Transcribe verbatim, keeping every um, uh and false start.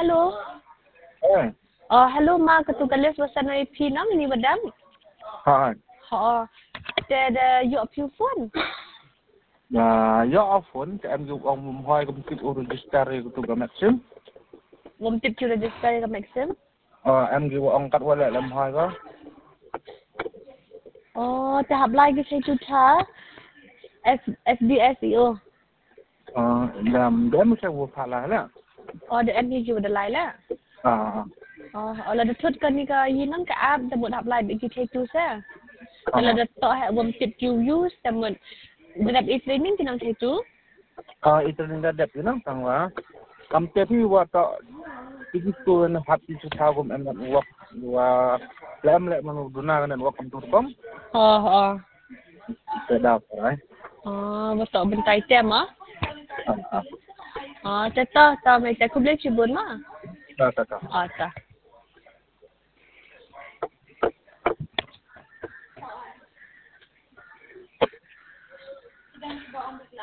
hello. Eh. Oh, hello ma ketugalis wasan I P nam ni badam. Ha. Ha. Ada you up your phone. Và do phone thì em dùng ông hoài công kích register itu ke Maxim. Ngom tip you register ke Maxim. Ờ em dùng ông cắt qua lại làm hoài có. Oh, tahap lagi saya tu tha. F F D S E O. Ờ làm để mới sẽ vừa phải lại đó. Oh, the M P G the lai la. À. Oh, kalau ada thut kan ni ka yin nang ka app temut hap lai bagi take tu sa. Kalau ada tok ha ngom tip you use temut dalam e-training tinang take tu. Ờ itu nên đẹp chứ nó thằng quá. Cầm tiếp như vậy đó. Itu tu nên hati susah gom em nak buat buat lem lem mana guna kan welcome to com. Oh, oh. Itu dah apa? Oh, betul bentai tem ah. Ah, Ah, tata, ta mai ta kublet cibun ma. dah dah dah. Ah, ta.